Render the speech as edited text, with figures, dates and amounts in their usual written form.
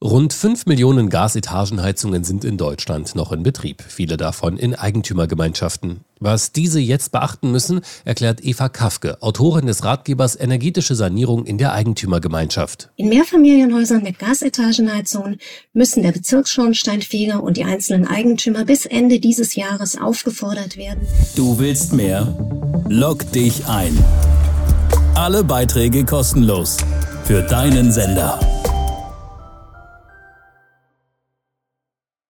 Rund 5 Millionen Gasetagenheizungen sind in Deutschland noch in Betrieb, viele davon in Eigentümergemeinschaften. Was diese jetzt beachten müssen, erklärt Eva Kafke, Autorin des Ratgebers Energetische Sanierung in der Eigentümergemeinschaft. In Mehrfamilienhäusern mit Gasetagenheizungen müssen der Bezirksschornsteinfeger und die einzelnen Eigentümer bis Ende dieses Jahres aufgefordert werden. Du willst mehr? Log dich ein. Alle Beiträge kostenlos. Für deinen Sender.